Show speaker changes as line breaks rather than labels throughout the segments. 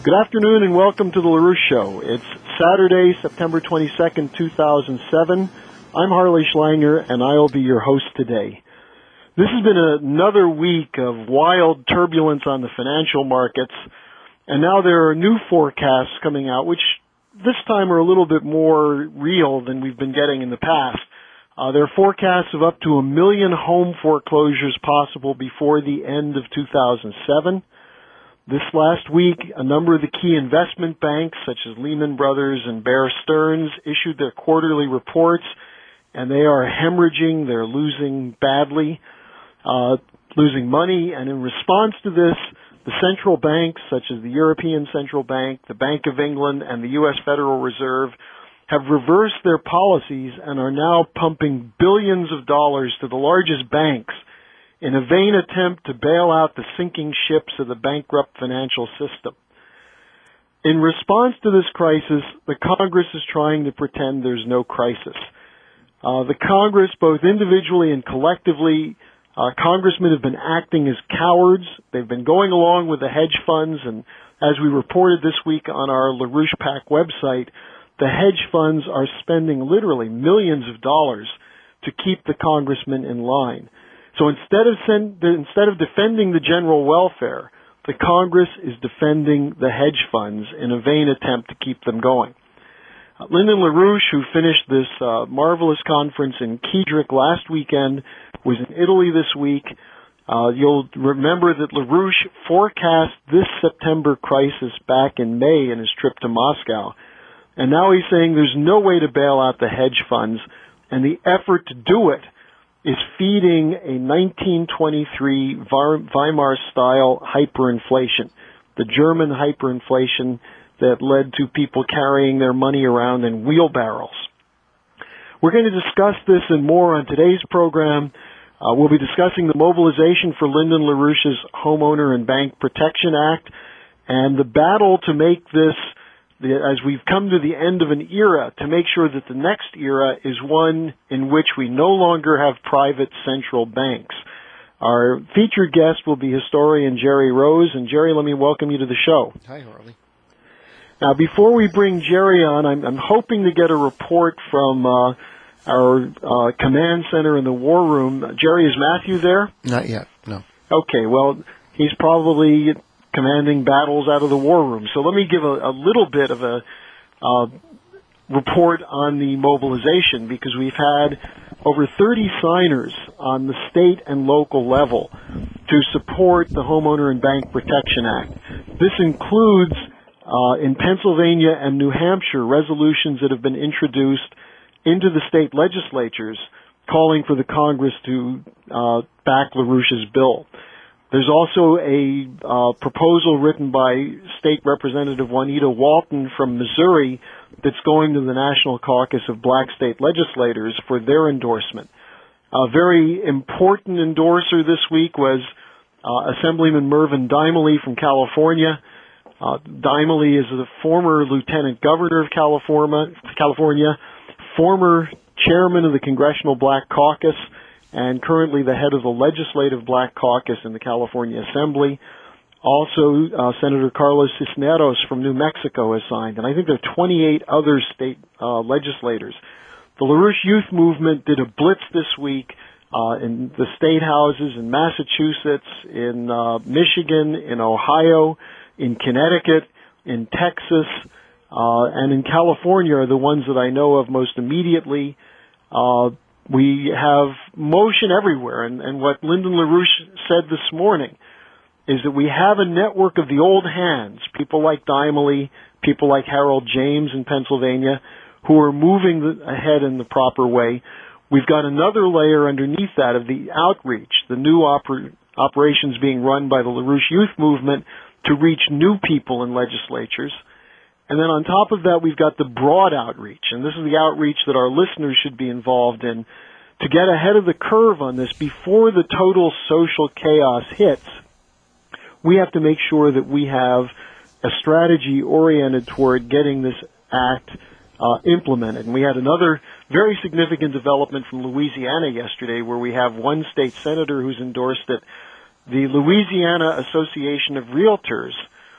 Good afternoon and welcome to the LaRouche Show. It's Saturday, September 22nd, 2007. I'm Harley Schlanger and I'll be your host today. This has been another week of wild turbulence on the financial markets, and now there are new forecasts coming out, which this time are a little bit more real than we've been getting in the past. There are forecasts of up to 1 million home foreclosures possible before the end of 2007. This last week, a number of the key investment banks, such as Lehman Brothers and Bear Stearns, issued their quarterly reports, and they are hemorrhaging. They're losing badly, losing money. And in response to this, the central banks, such as the European Central Bank, the Bank of England, and the U.S. Federal Reserve, have reversed their policies and are now pumping billions of dollars to the largest banks in a vain attempt to bail out the sinking ships of the bankrupt financial system. In response to this crisis, the Congress is trying to pretend there's no crisis. The Congress, both individually and collectively, congressmen have been acting as cowards. They've been going along with the hedge funds, and as we reported this week on our LaRouche PAC website, the hedge funds are spending literally millions of dollars to keep the congressmen in line. So instead of defending the general welfare, the Congress is defending the hedge funds in a vain attempt to keep them going. Lyndon LaRouche, who finished this marvelous conference in Kiedrick last weekend, was in Italy this week. You'll remember that LaRouche forecast this September crisis back in May in his trip to Moscow. And now he's saying there's no way to bail out the hedge funds, and the effort to do it is feeding a 1923 Weimar-style hyperinflation, the German hyperinflation that led to people carrying their money around in wheelbarrows. We're going to discuss this and more on today's program. We'll be discussing the mobilization for Lyndon LaRouche's Homeowner and Bank Protection Act and the battle to make this, as we've come to the end of an era, to make sure that the next era is one in which we no longer have private central banks. Our featured guest will be historian Jerry Rose. And Jerry, let me welcome you to the show.
Hi, Harley.
Now, before we bring Jerry on, I'm hoping to get a report from our command center in the war room. Jerry, is Matthew there?
Not yet, no.
Okay, well, he's probably commanding battles out of the war room. So let me give a little bit of a report on the mobilization, because we've had over 30 signers on the state and local level to support the Homeowner and Bank Protection Act. This includes, in Pennsylvania and New Hampshire, resolutions that have been introduced into the state legislatures calling for the Congress to back LaRouche's bill. There's also a proposal written by State Representative Juanita Walton from Missouri that's going to the National Caucus of Black State Legislators for their endorsement. A very important endorser this week was Assemblyman Mervyn Dimely from California. Dimely is the former Lieutenant Governor of California, former Chairman of the Congressional Black Caucus, and currently the head of the Legislative Black Caucus in the California Assembly. Also, Senator Carlos Cisneros from New Mexico has signed, and I think there are 28 other state legislators. The LaRouche Youth Movement did a blitz this week in the state houses in Massachusetts, in Michigan, in Ohio, in Connecticut, in Texas, and in California are the ones that I know of most immediately. We have motion everywhere, and what Lyndon LaRouche said this morning is that we have a network of the old hands, people like Dimely, people like Harold James in Pennsylvania, who are moving ahead in the proper way. We've got another layer underneath that of the outreach, the new operations being run by the LaRouche Youth Movement to reach new people in legislatures. And then on top of that, we've got the broad outreach, and this is the outreach that our listeners should be involved in to get ahead of the curve on this before the total social chaos hits. We have to make sure that we have a strategy oriented toward getting this act implemented. And we had another very significant development from Louisiana yesterday, where we have one state senator who's endorsed it. The Louisiana Association of Realtors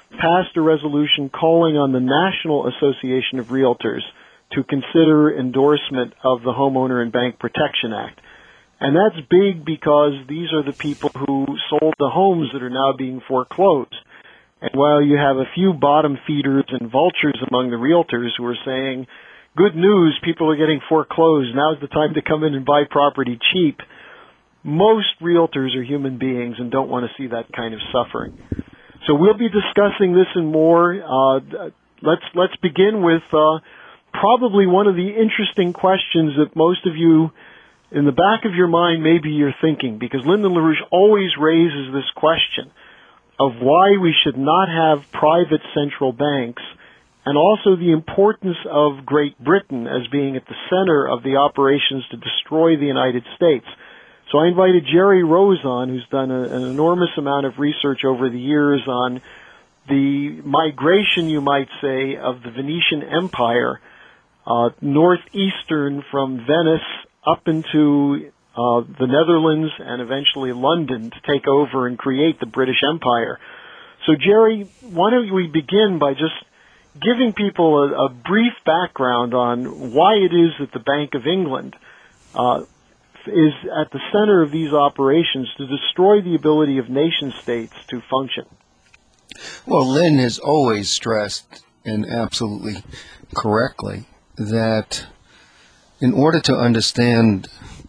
passed a resolution calling on the National Association of Realtors to consider endorsement of the Homeowner and Bank Protection Act. And that's big because these are the people who sold the homes that are now being foreclosed. And while you have a few bottom feeders and vultures among the realtors who are saying, good news, people are getting foreclosed, now's the time to come in and buy property cheap, most realtors are human beings and don't want to see that kind of suffering. So we'll be discussing this and more. Let's begin with probably one of the interesting questions that most of you, in the back of your mind, maybe you're thinking, because Lyndon LaRouche always raises this question of why we should not have private central banks, and also the importance of Great Britain as being at the center of the operations to destroy the United States. So I invited Jerry Rose on, who's done an enormous amount of research over the years on the migration, you might say, of the Venetian Empire, northeastern from Venice up into the Netherlands and eventually London to take over and create the British Empire. So Jerry, why don't we begin by just giving people a brief background on why it is that the Bank of England is at the center of these operations to destroy the ability of nation-states to function.
Well, Lynn has always stressed, and absolutely correctly, that in order to understand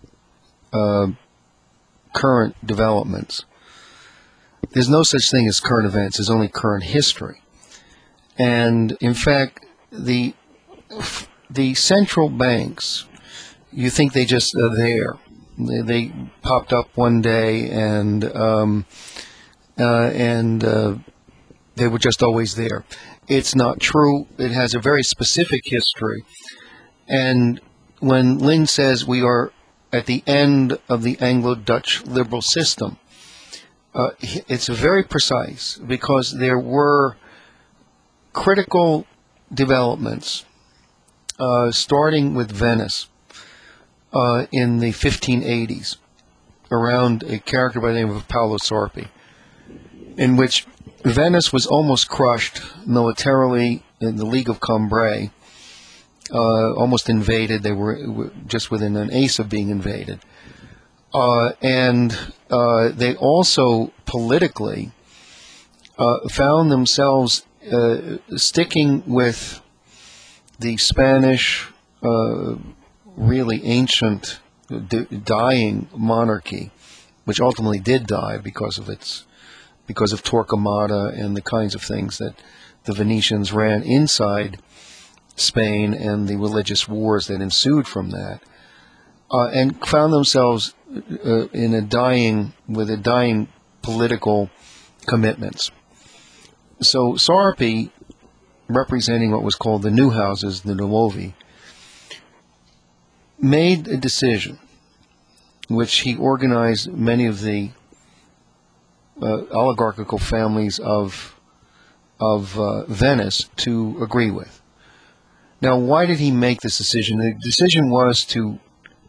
current developments, there's no such thing as current events, there's only current history. And in fact, the central banks, you think they just are there. They popped up one day and they were just always there. It's not true. It has a very specific history. And when Lynn says we are at the end of the Anglo-Dutch liberal system, it's very precise because there were critical developments starting with Venice in the 1580s around a character by the name of Paolo Sarpi, in which Venice was almost crushed militarily in the League of Cambrai, almost invaded. They were just within an ace of being invaded. And they also politically found themselves sticking with the Spanish, really ancient, dying monarchy, which ultimately did die because of Torquemada and the kinds of things that the Venetians ran inside Spain and the religious wars that ensued from that, and found themselves with dying political commitments. So Sarpi, representing what was called the New Houses, the Nuovi, made a decision which he organized many of the oligarchical families of Venice to agree with. Now, why did he make this decision? The decision was to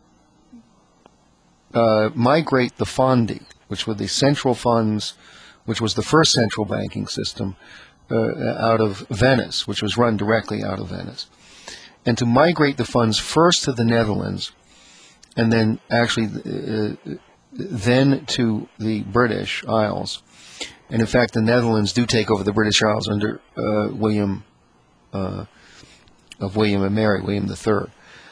migrate the fondi, which were the central funds, which was the first central banking system, out of Venice, which was run directly out of Venice, and to migrate the funds first to the Netherlands, and then actually then to the British Isles. And in fact, the Netherlands do take over the British Isles under William and Mary, William III.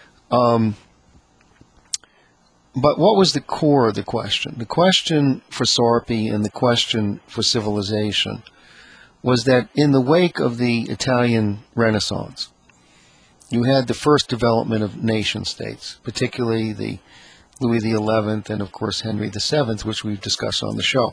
But what was the core of the question? The question for Sarpi and the question for civilization was that in the wake of the Italian Renaissance, you had the first development of nation states, particularly the Louis XI and, of course, Henry VII, which we've discussed on the show.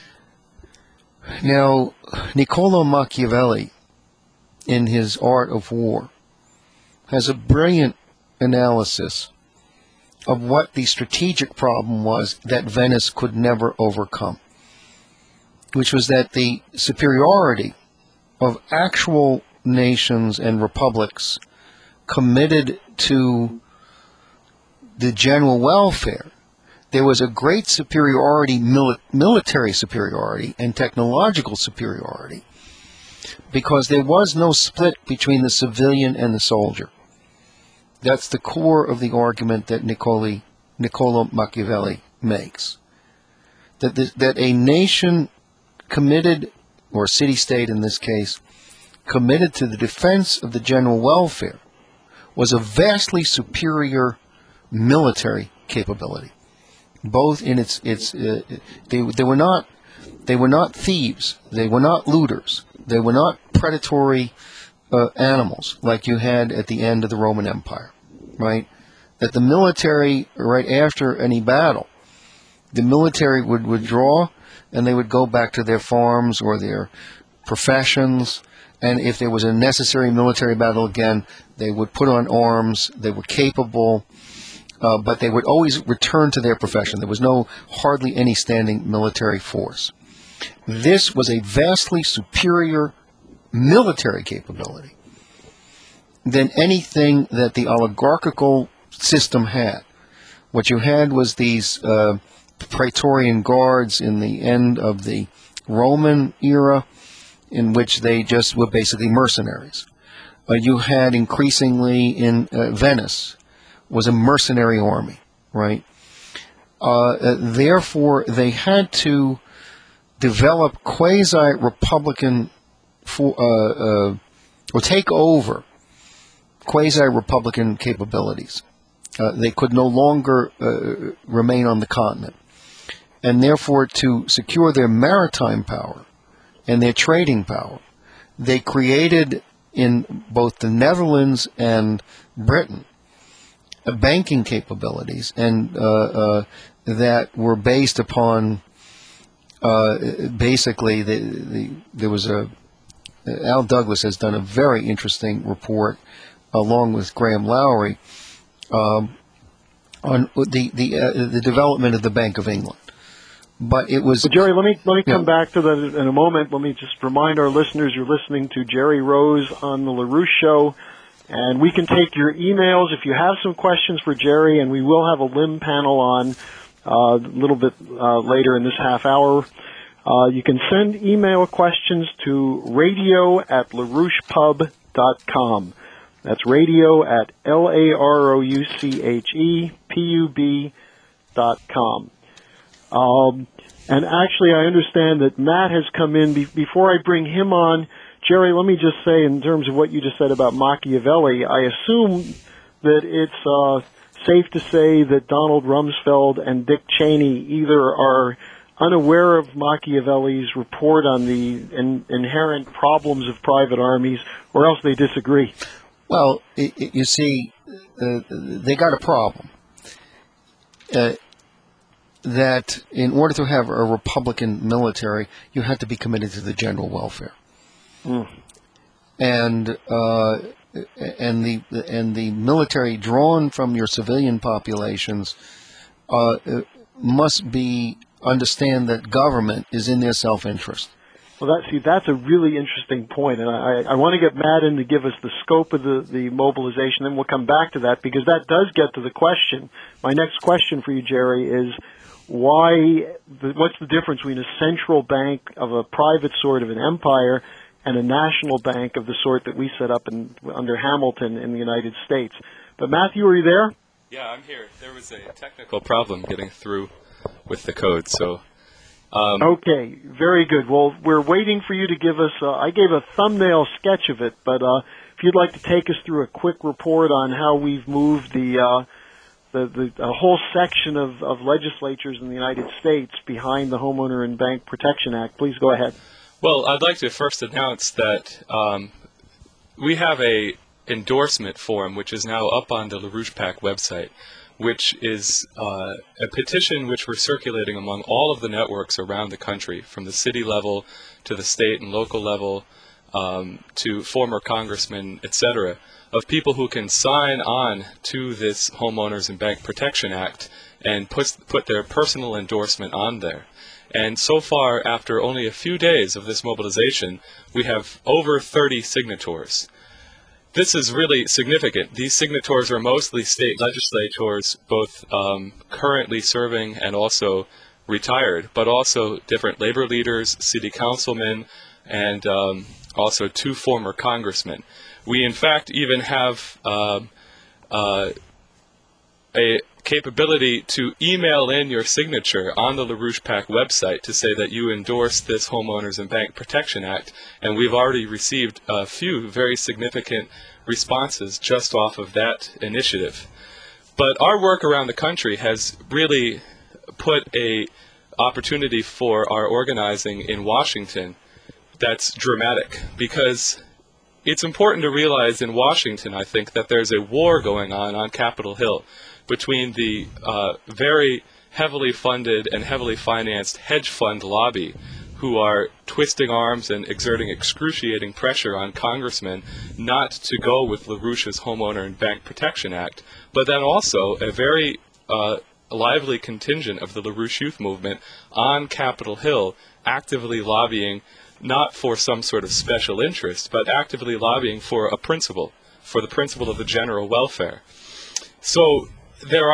Now, Niccolo Machiavelli, in his Art of War, has a brilliant analysis of what the strategic problem was that Venice could never overcome, which was that the superiority of actual nations and republics committed to the general welfare. There was a great superiority, military superiority and technological superiority because there was no split between the civilian and the soldier. That's the core of the argument that Niccolo Machiavelli makes. That a nation committed, or a city-state in this case, committed to the defense of the general welfare was a vastly superior military capability. Both in they were not thieves, they were not looters, they were not predatory animals like you had at the end of the Roman Empire, right? That the military, right after any battle, the military would withdraw and they would go back to their farms or their professions, and if there was a necessary military battle again, they would put on arms. They were capable, but they would always return to their profession. There was hardly any standing military force. This was a vastly superior military capability than anything that the oligarchical system had. What you had was these Praetorian guards in the end of the Roman era, in which they just were basically mercenaries. You had increasingly in Venice was a mercenary army, right? Therefore, they had to develop quasi-republican or take over quasi-republican capabilities. They could no longer remain on the continent. And therefore, to secure their maritime power and their trading power, they created in both the Netherlands and Britain banking capabilities, and that were based upon basically there was Al Douglas has done a very interesting report along with Graham Lowry on the development of the Bank of England. But it was.
Well, Jerry, let me come back to that in a moment. Let me just remind our listeners you're listening to Jerry Rose on the LaRouche Show, and we can take your emails if you have some questions for Jerry, and we will have a LIM panel on a little bit later in this half hour. You can send email questions to radio@larouchepub.com. That's radio@LarouchePub.com. And actually, I understand that Matt has come in. Before I bring him on, Jerry, let me just say, in terms of what you just said about Machiavelli, I assume that it's safe to say that Donald Rumsfeld and Dick Cheney either are unaware of Machiavelli's report on the inherent problems of private armies, or else they disagree.
Well, you see, they got a problem. That in order to have a Republican military, you had to be committed to the general welfare, and the military drawn from your civilian populations must understand that government is in their self-interest.
Well, that's a really interesting point, and I want to get Matt in to give us the scope of the mobilization, and we'll come back to that, because that does get to the question. My next question for you, Jerry, is what's the difference between a central bank of a private sort of an empire and a national bank of the sort that we set up under Hamilton in the United States? But Matthew, are you there?
Yeah, I'm here. There was a technical problem getting through with the code, so...
Okay, very good. Well, we're waiting for you to give us, I gave a thumbnail sketch of it, but if you'd like to take us through a quick report on how we've moved the whole section of legislatures in the United States behind the Homeowner and Bank Protection Act, please go ahead.
Well, I'd like to first announce that we have a endorsement form which is now up on the LaRouche PAC website, which is a petition which we're circulating among all of the networks around the country, from the city level to the state and local level, to former congressmen, etc., of people who can sign on to this Homeowners and Bank Protection Act and put their personal endorsement on there. And so far, after only a few days of this mobilization, we have over 30 signatories. This is really significant. These signatories are mostly state legislators, both currently serving and also retired, but also different labor leaders, city councilmen, and also 2 former congressmen. We, in fact, even have a capability to email in your signature on the LaRouche PAC website to say that you endorse this Homeowners and Bank Protection Act, and we've already received a few very significant responses just off of that initiative. But our work around the country has really put a opportunity for our organizing in Washington that's dramatic, because it's important to realize in Washington, I think, that there's a war going on Capitol Hill between the very heavily funded and heavily financed hedge fund lobby, who are twisting arms and exerting excruciating pressure on congressmen not to go with LaRouche's Homeowner and Bank Protection Act, but then also a very lively contingent of the LaRouche Youth Movement on Capitol Hill actively lobbying not for some sort of special interest, but actively lobbying for a principle, for the principle of the general welfare. So there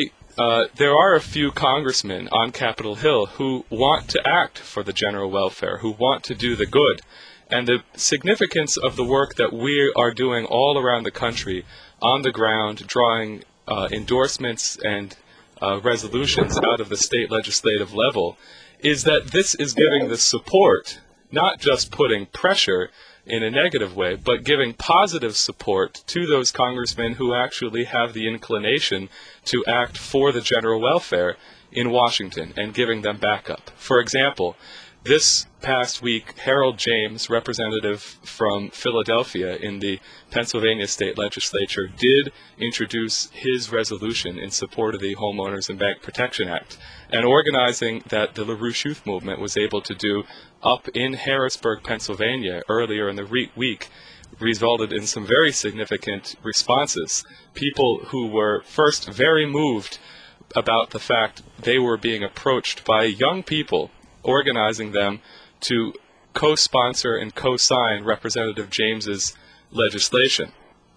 are a few congressmen on Capitol Hill who want to act for the general welfare, who want to do the good. And the significance of the work that we are doing all around the country on the ground, drawing endorsements and resolutions out of the state legislative level, is that this is giving the support, not just putting pressure in a negative way, but giving positive support to those congressmen who actually have the inclination to act for the general welfare in Washington and giving them backup. For example, this past week, Harold James, representative from Philadelphia in the Pennsylvania State Legislature, did introduce his resolution in support of the Homeowners and Bank Protection Act. And organizing that the LaRouche Youth Movement was able to do up in Harrisburg, Pennsylvania, earlier in the week, resulted in some very significant responses. People who were first very moved about the fact they were being approached by young people, organizing them to co-sponsor and co-sign Representative James's legislation.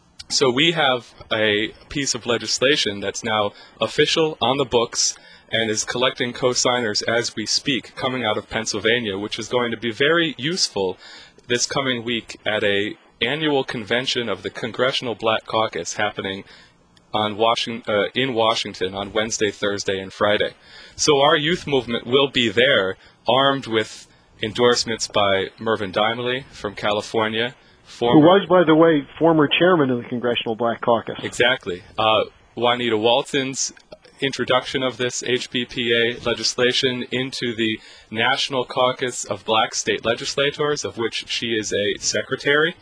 So we have a piece of legislation that's now official on the books and is collecting co-signers as we speak, coming out of Pennsylvania, which is going to be very useful this coming week at an annual convention of the Congressional Black Caucus happening in Washington on Wednesday, Thursday, and Friday. So our youth movement will be there, armed with endorsements by Mervyn Dimely from California,
who was, by the way, former chairman of the Congressional Black Caucus.
Exactly. Juanita Walton's introduction of this HBPA legislation into the National Caucus of Black State Legislators, of which she is a secretary,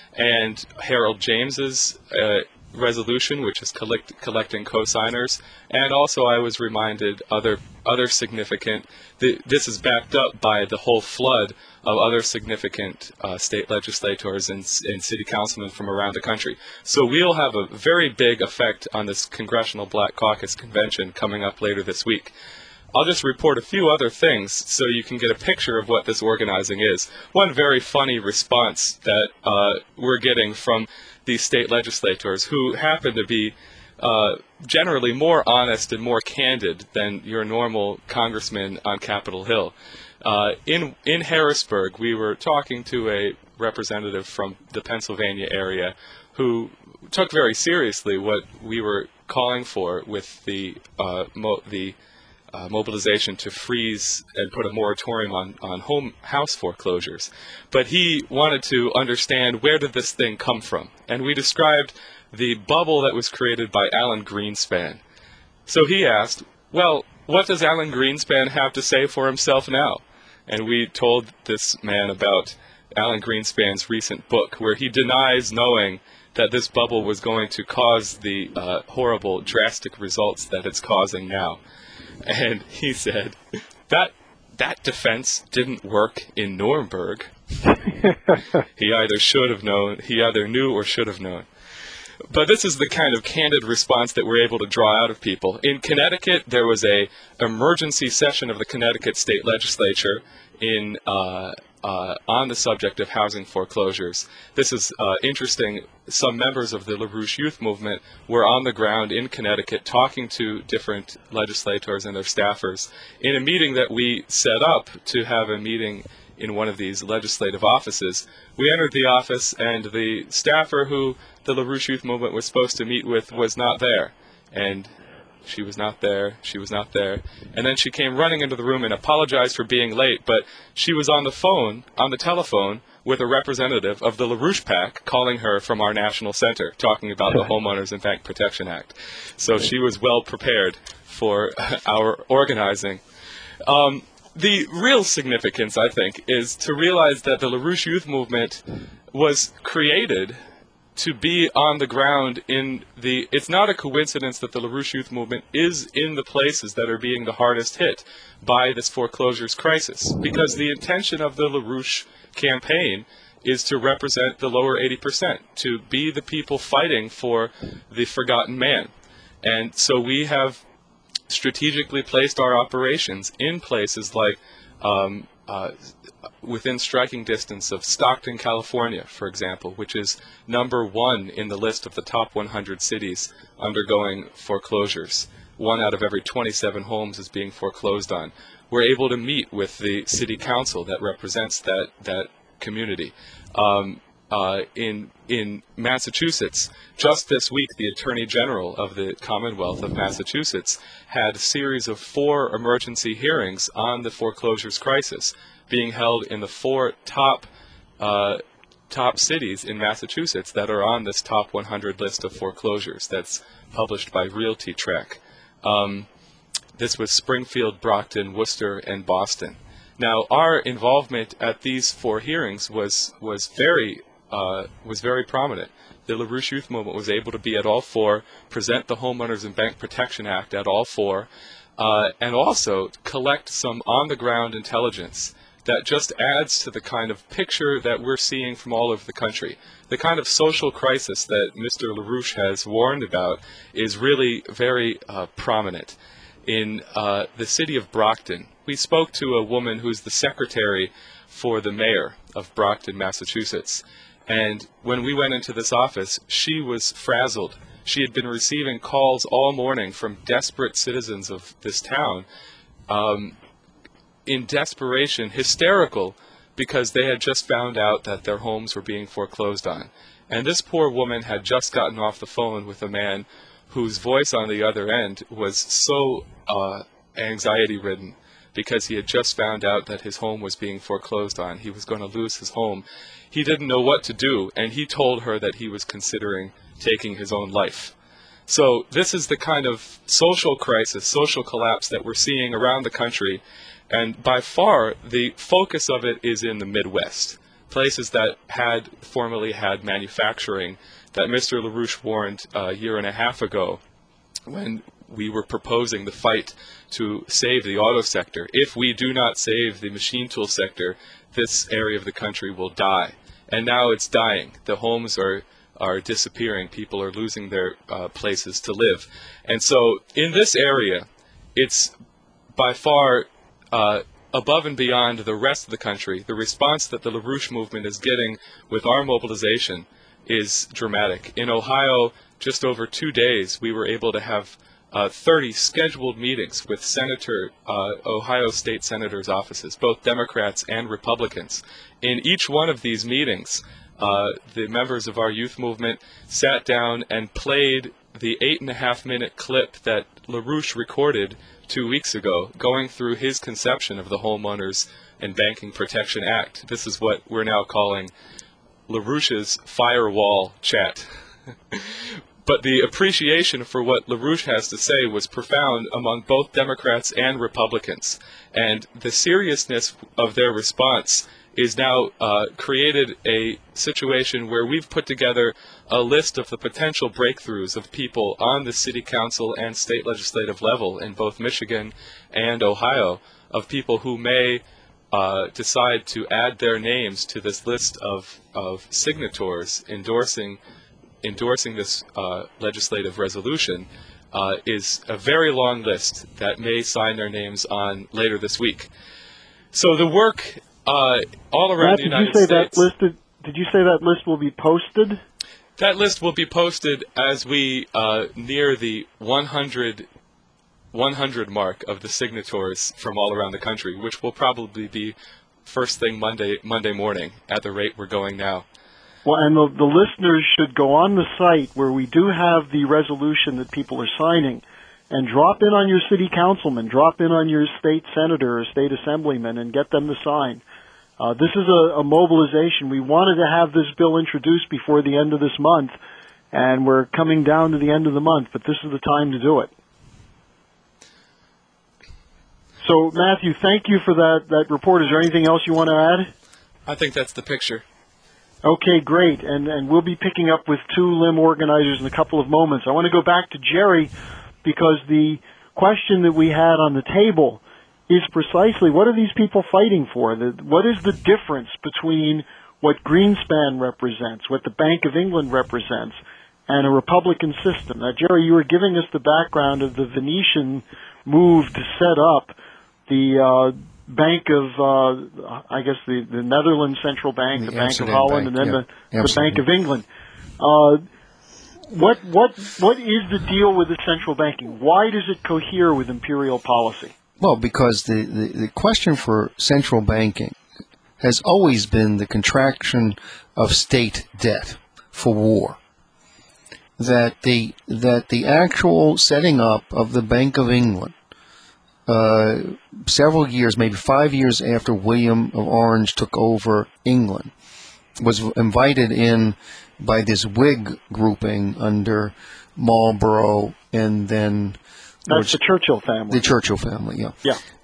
and Harold James's resolution, which is collecting co-signers, and also I was reminded other significant, this is backed up by the whole flood of other significant state legislators and city councilmen from around the country. So we'll have a very big effect on this Congressional Black Caucus convention coming up later this week. I'll just report a few other things so you can get a picture of what this organizing is. One very funny response that we're getting from these state legislators, who happen to be generally more honest and more candid than your normal congressman on Capitol Hill. In Harrisburg, we were talking to a representative from the Pennsylvania area who took very seriously what we were calling for with the mobilization to freeze and put a moratorium on house foreclosures. But he wanted to understand, where did this thing come from? And we described the bubble that was created by Alan Greenspan. So he asked, well, what does Alan Greenspan have to say for himself now? And we told this man about Alan Greenspan's recent book, where he denies knowing that this bubble was going to cause the horrible, drastic results that it's causing now. And he said, that defense didn't work in Nuremberg. He either knew or should have known. But this is the kind of candid response that we're able to draw out of people. In Connecticut, there was an emergency session of the Connecticut State Legislature on the subject of housing foreclosures. This is interesting. Some members of the LaRouche Youth Movement were on the ground in Connecticut talking to different legislators and their staffers in a meeting that we set up to have a meeting in one of these legislative offices. We entered the office, and the staffer who the LaRouche Youth Movement was supposed to meet with was not there. And she was not there, she was not there. And then she came running into the room and apologized for being late, but she was on the telephone, with a representative of the LaRouche PAC calling her from our national center, talking about the Homeowners and Bank Protection Act. So she was well prepared for our organizing. The real significance, I think, is to realize that the LaRouche Youth Movement was created to be on the ground it's not a coincidence that the LaRouche Youth Movement is in the places that are being the hardest hit by this foreclosures crisis, because the intention of the LaRouche campaign is to represent the lower 80%, to be the people fighting for the forgotten man. And so we have strategically placed our operations in places like within striking distance of Stockton, California, for example, which is #1 in the list of the top 100 cities undergoing foreclosures. 1 out of every 27 homes is being foreclosed on. We're able to meet with the city council that represents that community. In Massachusetts, just this week, the Attorney General of the Commonwealth of Massachusetts had a series of 4 emergency hearings on the foreclosures crisis being held in the 4 top cities in Massachusetts that are on this top 100 list of foreclosures that's published by Realty Track. This was Springfield, Brockton, Worcester, and Boston. Now, our involvement at these 4 hearings was very prominent. The LaRouche Youth Movement was able to be at all 4, present the Homeowners and Bank Protection Act at all 4, and also collect some on-the-ground intelligence that just adds to the kind of picture that we're seeing from all over the country. The kind of social crisis that Mr. LaRouche has warned about is really very prominent. In the city of Brockton, we spoke to a woman who's the secretary for the mayor of Brockton, Massachusetts. And when we went into this office, she was frazzled. She had been receiving calls all morning from desperate citizens of this town, in desperation, hysterical, because they had just found out that their homes were being foreclosed on. And this poor woman had just gotten off the phone with a man whose voice on the other end was so anxiety-ridden, because he had just found out that his home was being foreclosed on. He was going to lose his home. He didn't know what to do, and he told her that he was considering taking his own life. So this is the kind of social crisis, social collapse that we're seeing around the country, and by far the focus of it is in the Midwest, places that had formerly had manufacturing that Mr. LaRouche warned a year and a half ago when we were proposing the fight to save the auto sector. If we do not save the machine tool sector, this area of the country will die. And now it's dying. The homes are disappearing. People are losing their places to live. And so in this area, it's by far above and beyond the rest of the country. The response that the LaRouche movement is getting with our mobilization is dramatic. In Ohio, just over 2 days, we were able to have 30 scheduled meetings with Ohio State Senators' offices, both Democrats and Republicans. In each one of these meetings, the members of our youth movement sat down and played the 8.5-minute clip that LaRouche recorded 2 weeks ago, going through his conception of the Homeowners and Banking Protection Act. This is what we're now calling LaRouche's firewall chat. But the appreciation for what LaRouche has to say was profound among both Democrats and Republicans. And the seriousness of their response is now created a situation where we've put together a list of the potential breakthroughs of people on the city council and state legislative level in both Michigan and Ohio, of people who may decide to add their names to this list of signatories endorsing this legislative resolution. Is a very long list that may sign their names on later this week. So the work all around the United States.
Did you say that list will be posted?
That list will be posted as we near the 100 mark of the signatories from all around the country, which will probably be first thing Monday morning at the rate we're going now.
Well, and the listeners should go on the site where we do have the resolution that people are signing, and drop in on your city councilman, drop in on your state senator or state assemblyman, and get them to sign. This is a mobilization. We wanted to have this bill introduced before the end of this month, and we're coming down to the end of the month, but this is the time to do it. So, Matthew, thank you for that report. Is there anything else you want to add?
I think that's the picture.
Okay, great. And we'll be picking up with two LIM organizers in a couple of moments. I want to go back to Jerry because the question that we had on the table is precisely what are these people fighting for? What is the difference between what Greenspan represents, what the Bank of England represents, and a Republican system? Now, Jerry, you were giving us the background of the Venetian move to set up the Bank of, I guess, the Netherlands Central Bank, the Bank of Holland, and then the Bank of England. What is the deal with the central banking? Why does it cohere with imperial policy?
Well, because the question for central banking has always been the contraction of state debt for war. That the actual setting up of the Bank of England, several years, maybe 5 years after William of Orange took over England, was invited in by this Whig grouping under Marlborough and then...
That's the Churchill family.
The Churchill family, yeah.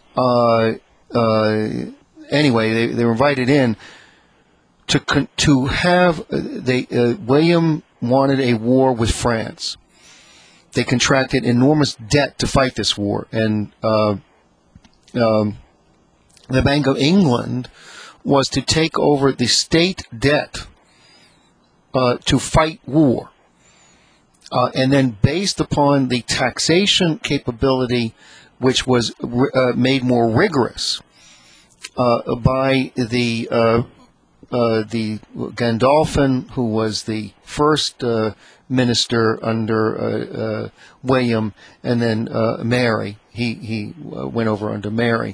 Yeah.
Anyway, they were invited in to have... William wanted a war with France. They contracted enormous debt to fight this war, and the Bank of England was to take over the state debt to fight war, and then based upon the taxation capability, which was made more rigorous by the Gandolfin, who was the first minister under William, and then Mary. He went over under Mary,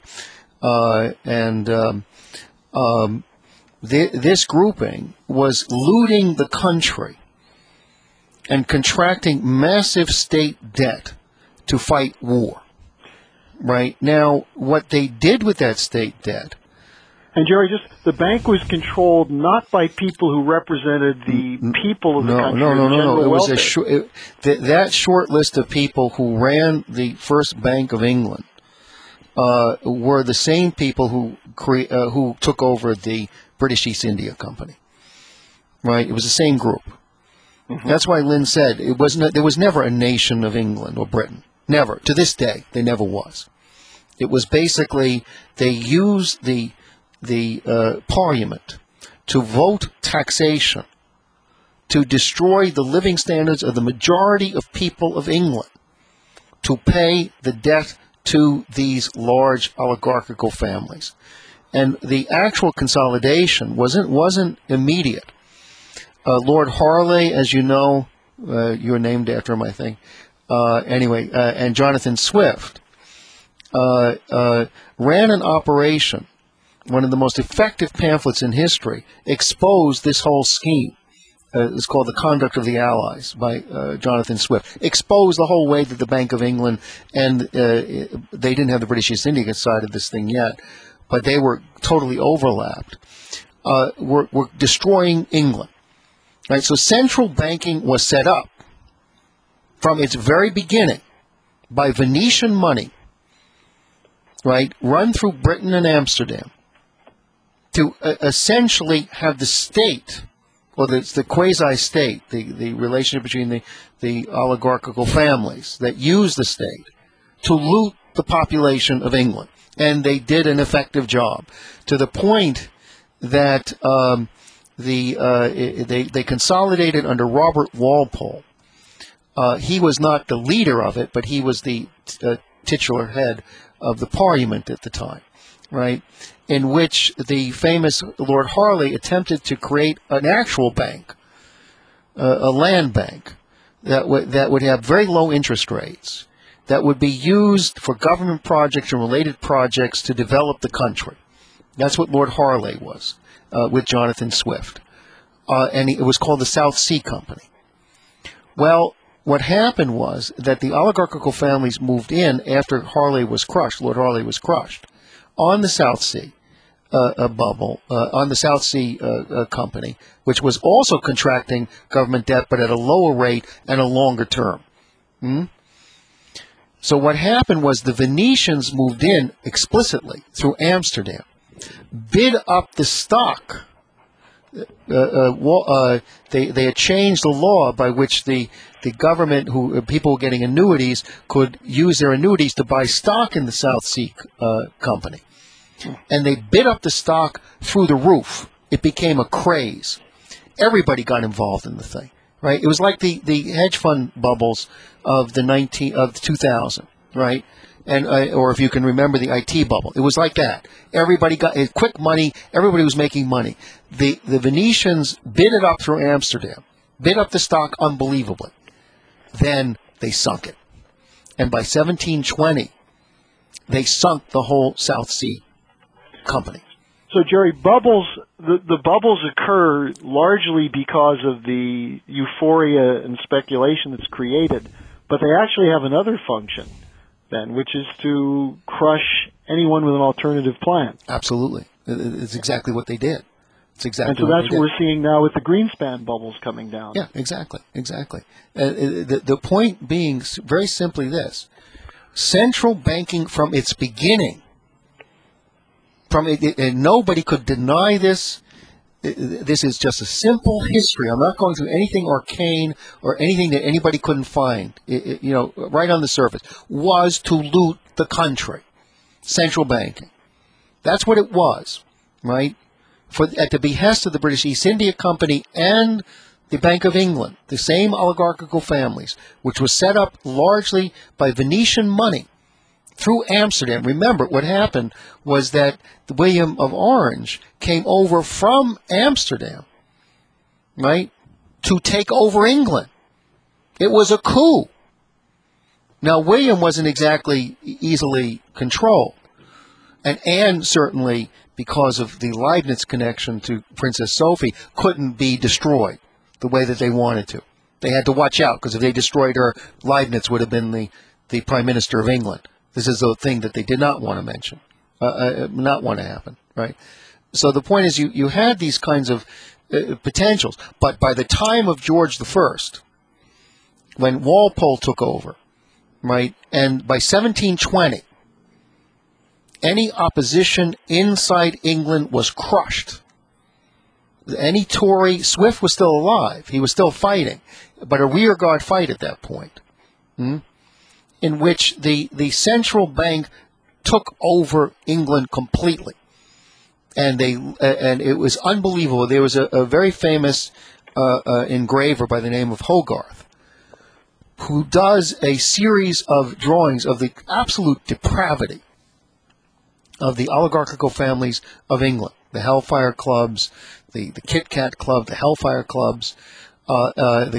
this grouping was looting the country and contracting massive state debt to fight war. Right now, what they did with that state debt.
And Jerry, the bank was controlled not by people who represented the people of the country.
No. It was that short list of people who ran the first Bank of England were the same people who took over the British East India Company. Right? It was the same group. Mm-hmm. That's why Lynn said there was never a nation of England or Britain. Never. To this day, there never was. It was basically they used the Parliament to vote taxation to destroy the living standards of the majority of people of England to pay the debt to these large oligarchical families. And the actual consolidation wasn't immediate. Lord Harley, as you know, you're named after him, I think. And Jonathan Swift ran an operation. One of the most effective pamphlets in history exposed this whole scheme. It's called The Conduct of the Allies by Jonathan Swift. Exposed the whole way that the Bank of England, and they didn't have the British East India side of this thing yet, but they were totally overlapped, were destroying England. Right? So central banking was set up from its very beginning by Venetian money, right, run through Britain and Amsterdam, to essentially have the state, or the quasi-state, the relationship between the oligarchical families that use the state, to loot the population of England. And they did an effective job, to the point that they consolidated under Robert Walpole. He was not the leader of it, but he was the titular head of the Parliament at the time, right? In which the famous Lord Harley attempted to create an actual bank, a land bank, that would have very low interest rates, that would be used for government projects and related projects to develop the country. That's what Lord Harley was with Jonathan Swift. And it was called the South Sea Company. Well, what happened was that the oligarchical families moved in after Harley was crushed, Lord Harley was crushed, on the South Sea bubble, on the South Sea Company, which was also contracting government debt, but at a lower rate and a longer term. So what happened was the Venetians moved in explicitly through Amsterdam, bid up the stock. They had changed the law by which the government, people getting annuities, could use their annuities to buy stock in the South Sea Company. And they bid up the stock through the roof. It became a craze. Everybody got involved in the thing, right? It was like the hedge fund bubbles of 2000, right? And or if you can remember the IT bubble, it was like that. Everybody got quick money. Everybody was making money. The Venetians bid it up through Amsterdam, bid up the stock unbelievably. Then they sunk it, and by 1720, they sunk the whole South Sea Company.
So, Jerry, the bubbles occur largely because of the euphoria and speculation that's created, but they actually have another function, then, which is to crush anyone with an alternative plan.
Absolutely. It's exactly what they did. It's exactly
and so that's what we're seeing now with the Greenspan bubbles coming down.
Yeah, exactly. The point being very simply this. Central banking from its beginning, and nobody could deny this. This is just a simple history. I'm not going through anything arcane or anything that anybody couldn't find, right on the surface, was to loot the country. Central banking. That's what it was, right? At the behest of the British East India Company and the Bank of England, the same oligarchical families, which was set up largely by Venetian money through Amsterdam. Remember, what happened was that William of Orange came over from Amsterdam, right, to take over England. It was a coup. Now, William wasn't exactly easily controlled. And Anne, certainly, because of the Leibniz connection to Princess Sophie, couldn't be destroyed the way that they wanted to. They had to watch out, because if they destroyed her, Leibniz would have been the Prime Minister of England. This is a thing that they did not want to mention, not want to happen, right? So the point is you had these kinds of potentials, but by the time of George I, when Walpole took over, right, and by 1720, any opposition inside England was crushed. Any Tory, Swift was still alive. He was still fighting, but a rearguard fight at that point, in which the central bank took over England completely. And it was unbelievable. There was a very famous engraver by the name of Hogarth, who does a series of drawings of the absolute depravity of the oligarchical families of England, the Hellfire Clubs, the Kit Kat Club, the Hellfire Clubs, and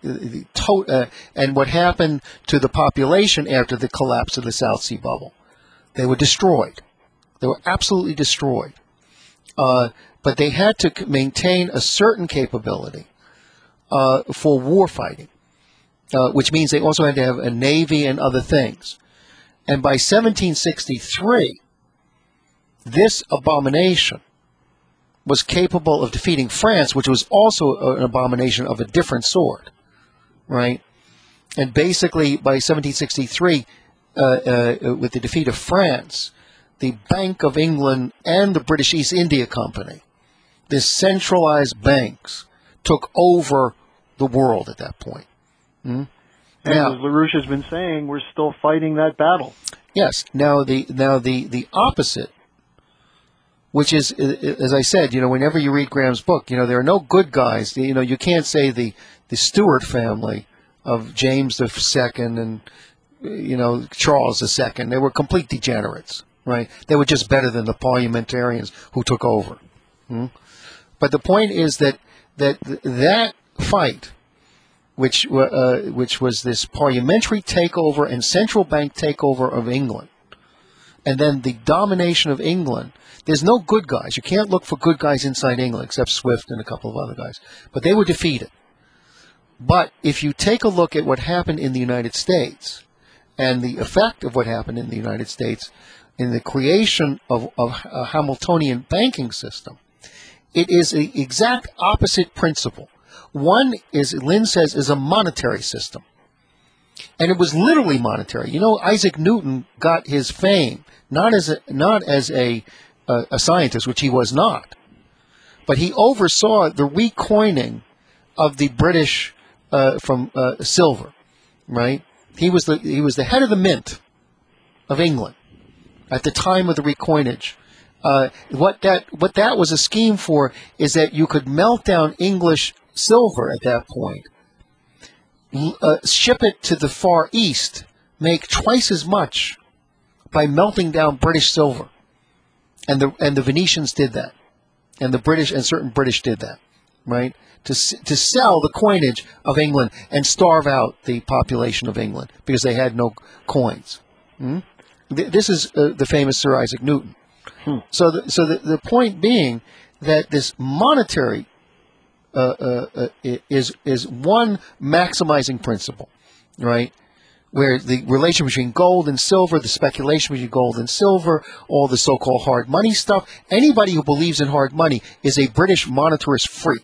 what happened to the population after the collapse of the South Sea bubble. They were destroyed. They were absolutely destroyed. But they had to maintain a certain capability for war fighting, which means they also had to have a navy and other things. And by 1763, this abomination was capable of defeating France, which was also an abomination of a different sort, right? And basically, by 1763, with the defeat of France, the Bank of England and the British East India Company, these centralized banks, took over the world at that point.
And now, as LaRouche has been saying, we're still fighting that battle.
Yes. Now the opposite, which is, as I said, whenever you read Graham's book, there are no good guys. You can't say the Stuart family of James II and, Charles II. They were complete degenerates, right? They were just better than the parliamentarians who took over. But the point is that fight, which was this parliamentary takeover and central bank takeover of England, and then the domination of England. There's no good guys. You can't look for good guys inside England except Swift and a couple of other guys. But they were defeated. But if you take a look at what happened in the United States and the effect of what happened in the United States in the creation of a Hamiltonian banking system, it is the exact opposite principle. One is, Lynn says, is a monetary system. And it was literally monetary. You know, Isaac Newton got his fame not as a scientist, which he was not, but he oversaw the recoining of the British from silver, right? He was the head of the mint of England at the time of the recoinage. What that was a scheme for is that you could melt down English silver at that point, ship it to the Far East, make twice as much by melting down British silver, and the Venetians did that, and the British and certain British did that, right? To sell the coinage of England and starve out the population of England because they had no coins. This is the famous Sir Isaac Newton. So the point being that this monetary is one maximizing principle, right? Where the relation between gold and silver, the speculation between gold and silver, all the so-called hard money stuff. Anybody who believes in hard money is a British monetarist freak,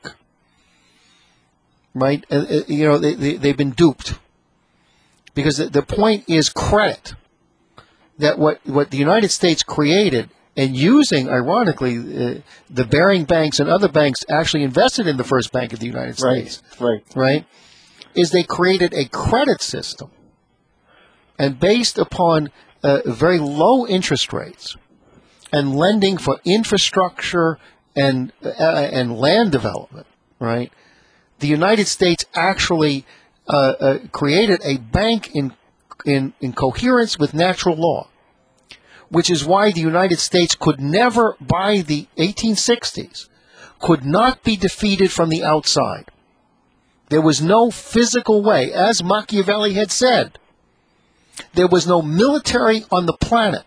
right? You know, they've been duped because the point is credit. That what the United States created, and using, ironically, the Baring banks and other banks actually invested in the first bank of the United States. Right? Is they created a credit system, and based upon very low interest rates and lending for infrastructure and land development, right? The United States actually created a bank in coherence with natural law, which is why the United States could never, by the 1860s, could not be defeated from the outside. There was no physical way, as Machiavelli had said, there was no military on the planet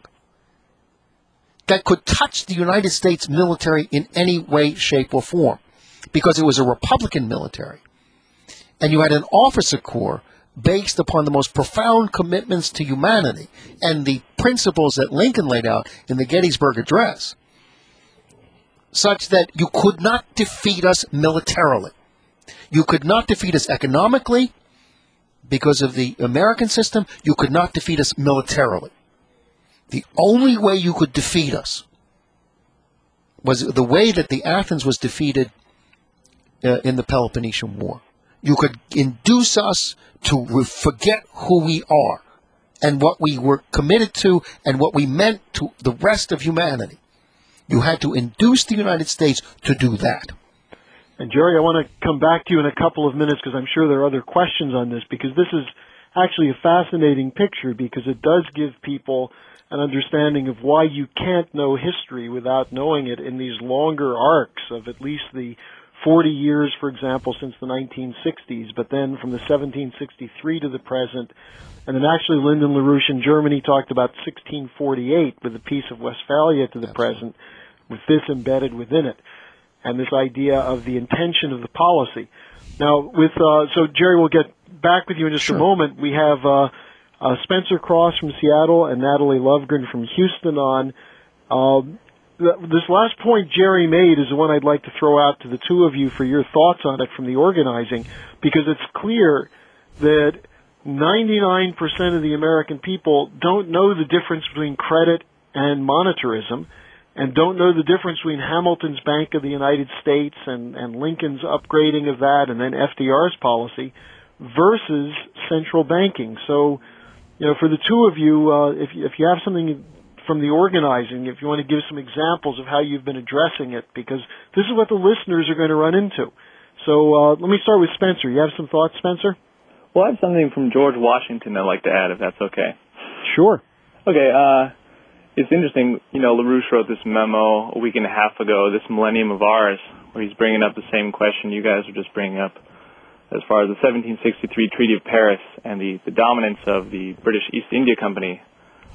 that could touch the United States military in any way, shape, or form, because it was a Republican military. And you had an officer corps based upon the most profound commitments to humanity and the principles that Lincoln laid out in the Gettysburg Address, such that you could not defeat us militarily. You could not defeat us economically because of the American system. You could not defeat us militarily. The only way you could defeat us was the way that the Athens was defeated in the Peloponnesian War. You could induce us to forget who we are and what we were committed to and what we meant to the rest of humanity. You had to induce the United States to do that.
And Jerry, I want to come back to you in a couple of minutes because I'm sure there are other questions on this, because this is actually a fascinating picture, because it does give people an understanding of why you can't know history without knowing it in these longer arcs of at least the 40 years, for example, since the 1960s, but then from the 1763 to the present. And then actually Lyndon LaRouche in Germany talked about 1648 with the Peace of Westphalia to the present, with this embedded within it, and this idea of the intention of the policy. Now, so Jerry, we'll get back with you in just a moment. We have Spencer Cross from Seattle and Natalie Lovgren from Houston on. This last point Jerry made is the one I'd like to throw out to the two of you for your thoughts on it from the organizing, because it's clear that 99% of the American people don't know the difference between credit and monetarism, and don't know the difference between Hamilton's Bank of the United States and Lincoln's upgrading of that, and then FDR's policy, versus central banking. So, you know, for the two of you, if you have something from the organizing, if you want to give some examples of how you've been addressing it, because this is what the listeners are going to run into. So let me start with Spencer. You have some thoughts, Spencer?
Well, I have something from George Washington I'd like to add, if that's okay.
Sure.
Okay, it's interesting, you know, LaRouche wrote this memo a week and a half ago, This Millennium of Ours, where he's bringing up the same question you guys are just bringing up as far as the 1763 Treaty of Paris and the dominance of the British East India Company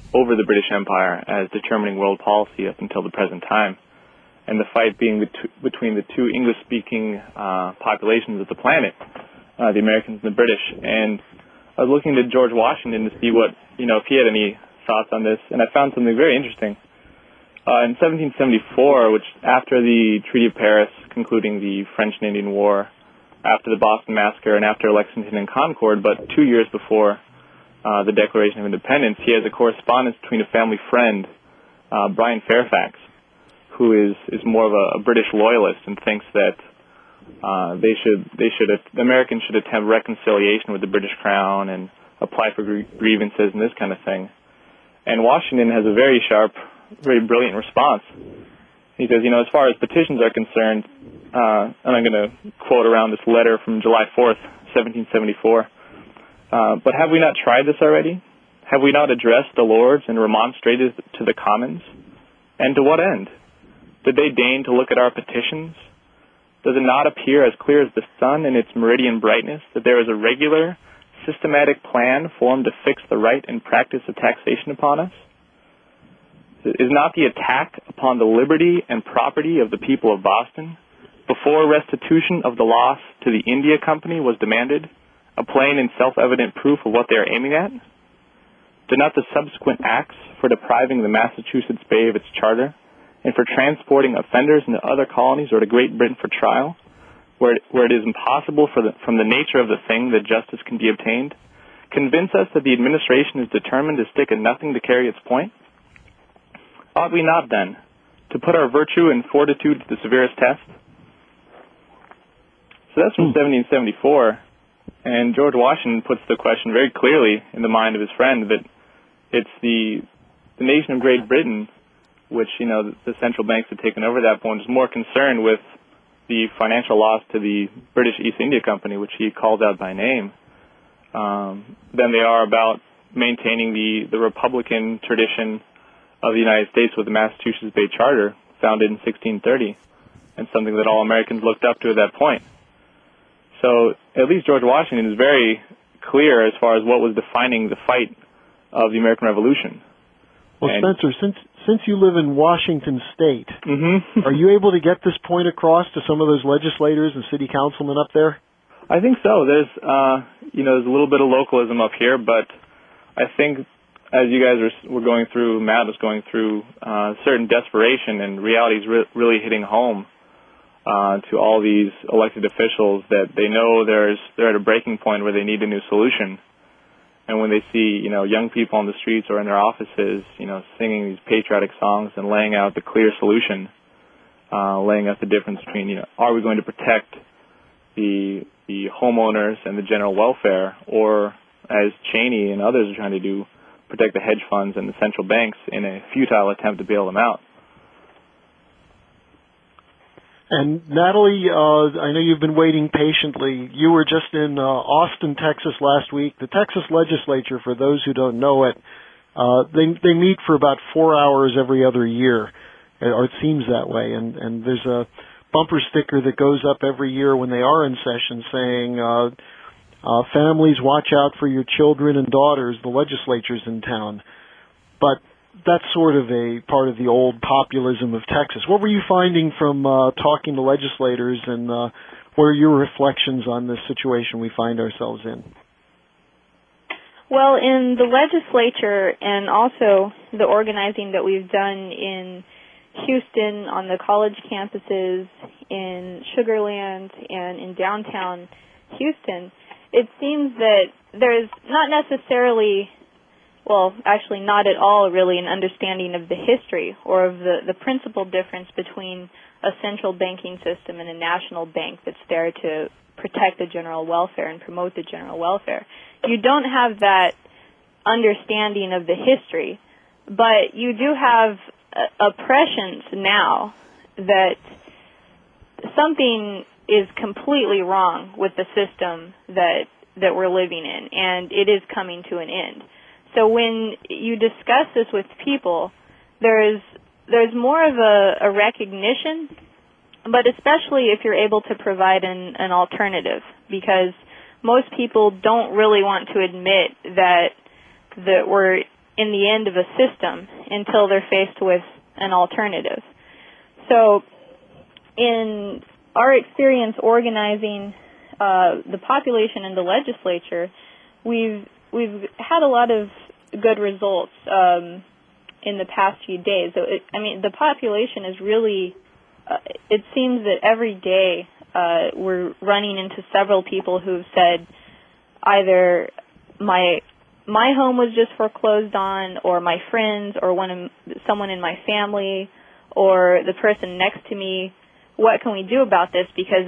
over the British Empire as determining world policy up until the present time, and the fight being between the two English-speaking populations of the planet, the Americans and the British. And I was looking to George Washington to see what, if he had any thoughts on this, and I found something very interesting. In 1774, which after the Treaty of Paris, concluding the French and Indian War, after the Boston Massacre, and after Lexington and Concord, but 2 years before the Declaration of Independence, he has a correspondence between a family friend, Brian Fairfax, who is more of a British loyalist and thinks that the Americans should attempt reconciliation with the British Crown and apply for grievances and this kind of thing. And Washington has a very sharp, very brilliant response. He says, as far as petitions are concerned, and I'm going to quote around this letter from July 4th, 1774, but have we not tried this already? Have we not addressed the Lords and remonstrated to the Commons? And to what end? Did they deign to look at our petitions? Does it not appear as clear as the sun in its meridian brightness that there is a regular, systematic plan formed to fix the right and practice of taxation upon us? Is not the attack upon the liberty and property of the people of Boston, before restitution of the loss to the India Company was demanded, a plain and self-evident proof of what they are aiming at? Do not the subsequent acts for depriving the Massachusetts Bay of its charter, and for transporting offenders into other colonies or to Great Britain for trial, where it is impossible from the nature of the thing that justice can be obtained, convince us that the administration is determined to stick at nothing to carry its point? Ought we not, then, to put our virtue and fortitude to the severest test? So that's from 1774, and George Washington puts the question very clearly in the mind of his friend that it's the nation of Great Britain, which, the central banks had taken over at that point, is more concerned with the financial loss to the British East India Company, which he called out by name, than they are about maintaining the Republican tradition of the United States with the Massachusetts Bay Charter, founded in 1630, and something that all Americans looked up to at that point. So at least George Washington is very clear as far as what was defining the fight of the American Revolution.
Well, Spencer, since you live in Washington State, are you able to get this point across to some of those legislators and city councilmen up there?
I think so. There's a little bit of localism up here, but I think as you guys were going through, Matt was going through, certain desperation, and reality is really hitting home to all these elected officials that they know they're at a breaking point where they need a new solution. And when they see, young people on the streets or in their offices, singing these patriotic songs and laying out the clear solution, laying out the difference between, are we going to protect the homeowners and the general welfare, or as Cheney and others are trying to do, protect the hedge funds and the central banks in a futile attempt to bail them out.
And Natalie, I know you've been waiting patiently. You were just in Austin, Texas last week. The Texas legislature, for those who don't know it, they meet for about 4 hours every other year, or it seems that way. And there's a bumper sticker that goes up every year when they are in session saying, families, watch out for your children and daughters, the legislature's in town. But that's sort of a part of the old populism of Texas. What were you finding from talking to legislators, and what are your reflections on this situation we find ourselves in?
Well, in the legislature and also the organizing that we've done in Houston on the college campuses, in Sugar Land, and in downtown Houston, it seems that there's not necessarily, well, actually not at all really an understanding of the history or of the principal difference between a central banking system and a national bank that's there to protect the general welfare and promote the general welfare. You don't have that understanding of the history, but you do have a prescience now that something is completely wrong with the system that we're living in, and it is coming to an end. So when you discuss this with people, there's more of a recognition, but especially if you're able to provide an alternative, because most people don't really want to admit that we're in the end of a system until they're faced with an alternative. So in our experience organizing the population in the legislature, we've had a lot of good results in the past few days. So the population is really, it seems that every day we're running into several people who've said either my home was just foreclosed on, or my friends, or someone in my family, or the person next to me. What can we do about this? Because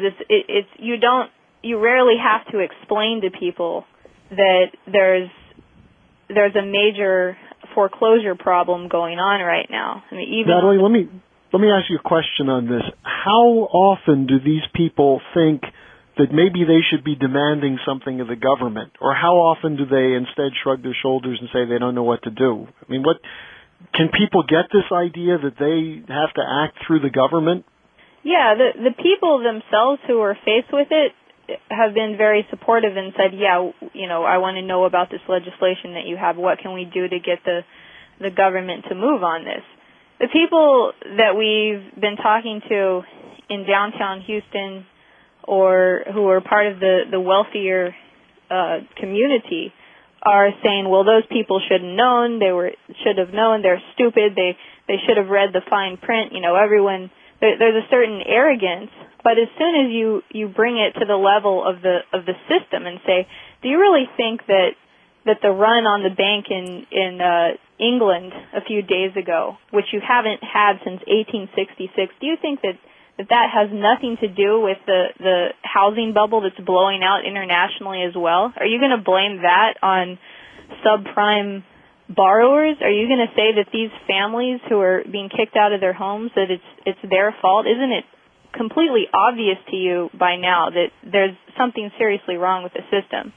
you rarely have to explain to people that there's a major foreclosure problem going on right now. I mean, even
Natalie, let me ask you a question on this. How often do these people think that maybe they should be demanding something of the government, or how often do they instead shrug their shoulders and say they don't know what to do? I mean, can people get this idea that they have to act through the government?
Yeah, the people themselves who are faced with it have been very supportive and said, yeah, I want to know about this legislation that you have. What can we do to get the government to move on this? The people that we've been talking to in downtown Houston, or who are part of the wealthier community, are saying, well, those people should have known. Should have known. They're stupid. They should have read the fine print. Everyone. There's a certain arrogance, but as soon as you bring it to the level of the system and say, do you really think that the run on the bank in England a few days ago, which you haven't had since 1866, do you think that has nothing to do with the housing bubble that's blowing out internationally as well? Are you going to blame that on subprime borrowers? Are you going to say that these families who are being kicked out of their homes, that it's their fault? Isn't it completely obvious to you by now that there's something seriously wrong with the system?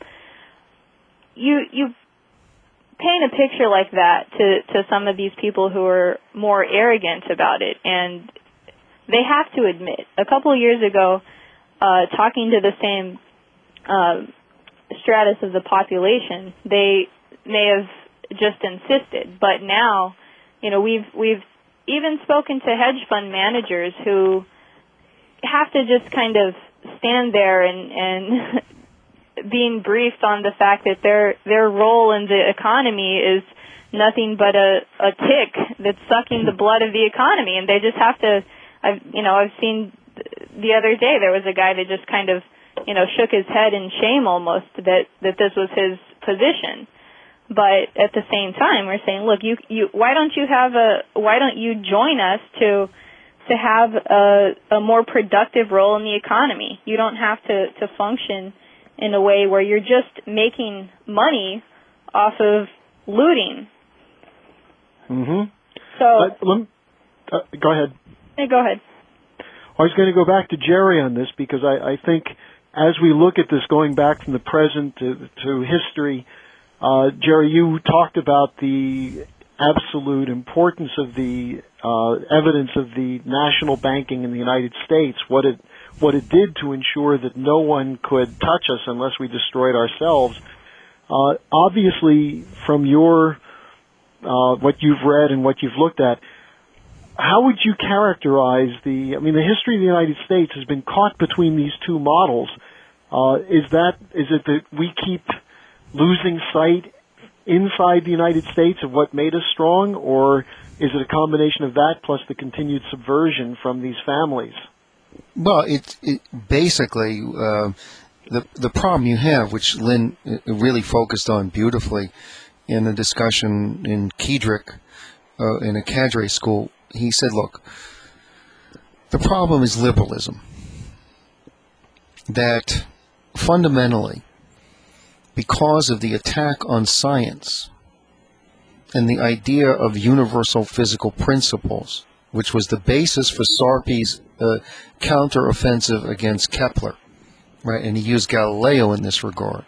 You paint a picture like that to some of these people who are more arrogant about it, and they have to admit. A couple of years ago, talking to the same stratus of the population, they may have just insisted, but now, we've even spoken to hedge fund managers who have to just kind of stand there and being briefed on the fact that their role in the economy is nothing but a tick that's sucking the blood of the economy, and they just have to. I've seen the other day there was a guy that just kind of shook his head in shame almost that this was his position. But at the same time, we're saying, look, why don't you join us to have a more productive role in the economy? You don't have to function in a way where you're just making money off of looting.
Mm-hmm.
So,
go ahead.
Hey, go ahead.
I was going to go back to Jerry on this because I think as we look at this going back from the present to history, Jerry, you talked about the absolute importance of the evidence of the national banking in the United States, what it did to ensure that no one could touch us unless we destroyed ourselves. Obviously, from your what you've read and what you've looked at, how would you characterize the history of the United States has been caught between these two models. Is it that we keep losing sight inside the United States of what made us strong, or is it a combination of that plus the continued subversion from these families?
Well, it basically the problem you have, which Lynn really focused on beautifully in a discussion in Kedrick in a cadre school. He said, look, the problem is liberalism. That fundamentally, because of the attack on science and the idea of universal physical principles, which was the basis for Sarpi's counteroffensive against Kepler, right? And he used Galileo in this regard,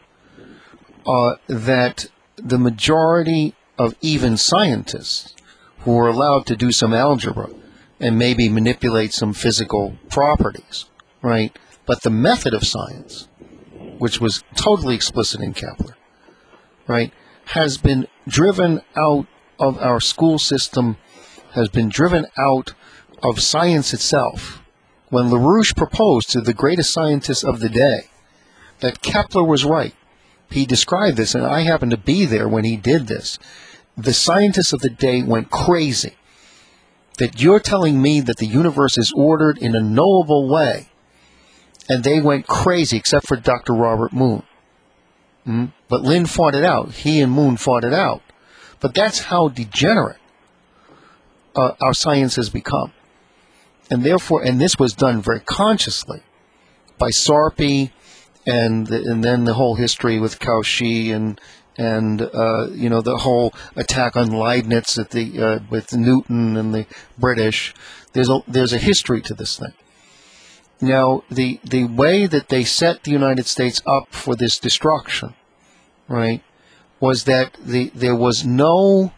that the majority of even scientists who are allowed to do some algebra and maybe manipulate some physical properties, right? But the method of science, which was totally explicit in Kepler, right, has been driven out of our school system has been driven out of science itself. When LaRouche proposed to the greatest scientist of the day that Kepler was right, he described this, and I happened to be there when he did this. The scientists of the day went crazy. That you're telling me that the universe is ordered in a knowable way. And they went crazy, except for Dr. Robert Moon. But Lynn fought it out. He and Moon fought it out. But that's how degenerate our science has become. And therefore, and this was done very consciously by Sarpi, and then the whole history with Cauchy and the whole attack on Leibniz at with Newton and the British. There's a history to this thing. Now, the way that they set the United States up for this destruction, right, was that there was no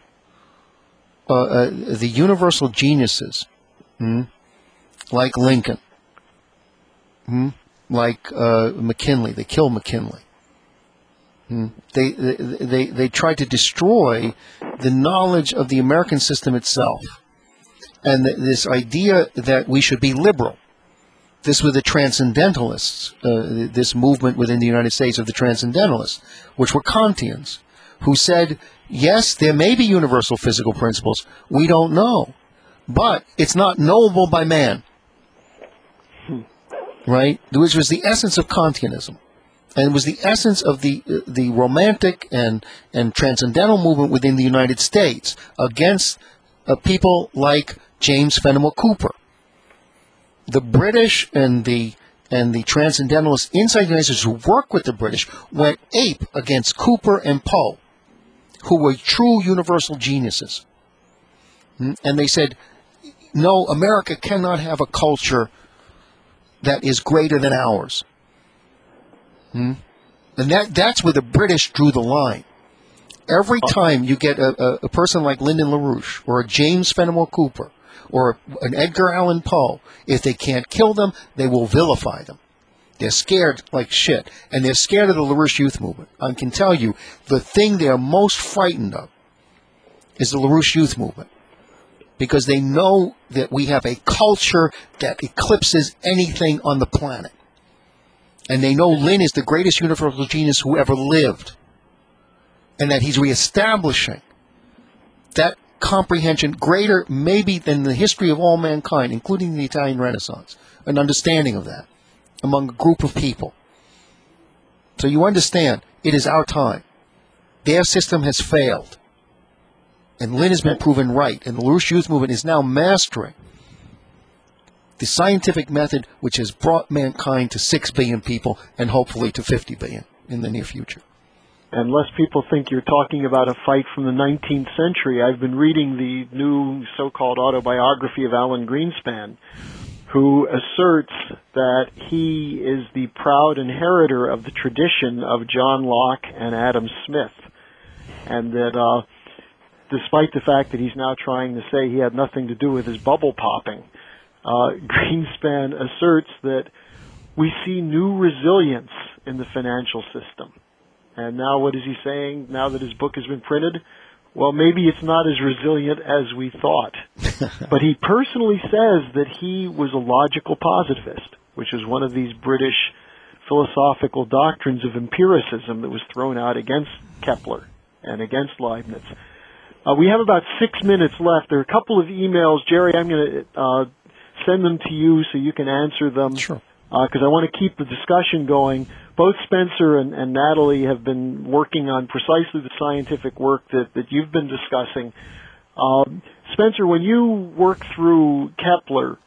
the universal geniuses, like Lincoln, like McKinley. They killed McKinley. They tried to destroy the knowledge of the American system itself, and this idea that we should be liberal. This was the Transcendentalists, this movement within the United States of the Transcendentalists, which were Kantians, who said, yes, there may be universal physical principles. We don't know. But it's not knowable by man. Right? Which was the essence of Kantianism. And it was the essence of the romantic and transcendental movement within the United States against people like James Fenimore Cooper. The British and the transcendentalists inside the United States who worked with the British went ape against Cooper and Poe, who were true universal geniuses. And they said, no, America cannot have a culture that is greater than ours. And that's where the British drew the line. Every time you get a person like Lyndon LaRouche or a James Fenimore Cooper or an Edgar Allan Poe, if they can't kill them, they will vilify them. They're scared like shit. And they're scared of the LaRouche Youth Movement. I can tell you, the thing they're most frightened of is the LaRouche Youth Movement. Because they know that we have a culture that eclipses anything on the planet. And they know Lynn is the greatest universal genius who ever lived. And that he's reestablishing that comprehension greater maybe than the history of all mankind, including the Italian Renaissance, an understanding of that among a group of people. So you understand, it is our time. Their system has failed. And Lynn has been proven right. And the LaRouche Youth Movement is now mastering the scientific method which has brought mankind to 6 billion people and hopefully to 50 billion in the near future.
Unless people think you're talking about a fight from the 19th century, I've been reading the new so-called autobiography of Alan Greenspan, who asserts that he is the proud inheritor of the tradition of John Locke and Adam Smith, and that despite the fact that he's now trying to say he had nothing to do with his bubble popping, Greenspan asserts that we see new resilience in the financial system. And now what is he saying now that his book has been printed? Well, maybe it's not as resilient as we thought. But he personally says that he was a logical positivist, which is one of these British philosophical doctrines of empiricism that was thrown out against Kepler and against Leibniz. We have about 6 minutes left. There are a couple of emails. Jerry, I'm going to send them to you so you can answer them.
Sure.
Because I want to keep the discussion going. Both Spencer and Natalie have been working on precisely the scientific work that you've been discussing. Spencer, when you work through Kepler,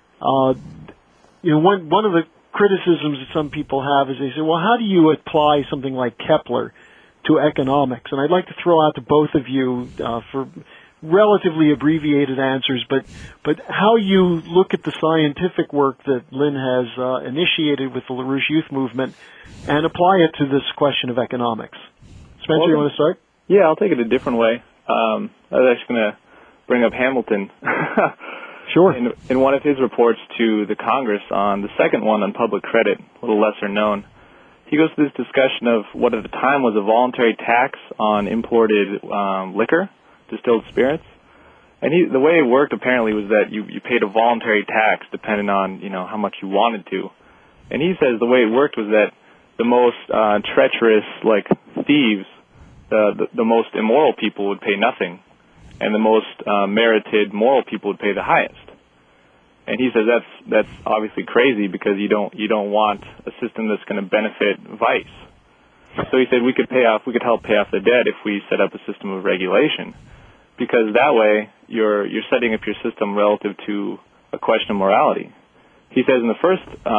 one of the criticisms that some people have is they say, well, how do you apply something like Kepler to economics? And I'd like to throw out to both of you for relatively abbreviated answers, but how you look at the scientific work that Lynn has initiated with the LaRouche Youth Movement and apply it to this question of economics. Spencer, you want to start?
Yeah, I'll take it a different way. I was actually going to bring up Hamilton.
Sure.
In one of his reports to the Congress on the second one on public credit, a little lesser known, he goes through this discussion of what at the time was a voluntary tax on imported liquor, distilled spirits. And the way it worked apparently was that you paid a voluntary tax depending on, how much you wanted to. And he says the way it worked was that the most treacherous, like thieves, the most immoral people would pay nothing, and the most merited moral people would pay the highest. And he says that's obviously crazy because you don't want a system that's going to benefit vice. So he said we could help pay off the debt if we set up a system of regulation, because that way you're setting up your system relative to a question of morality. He says in the first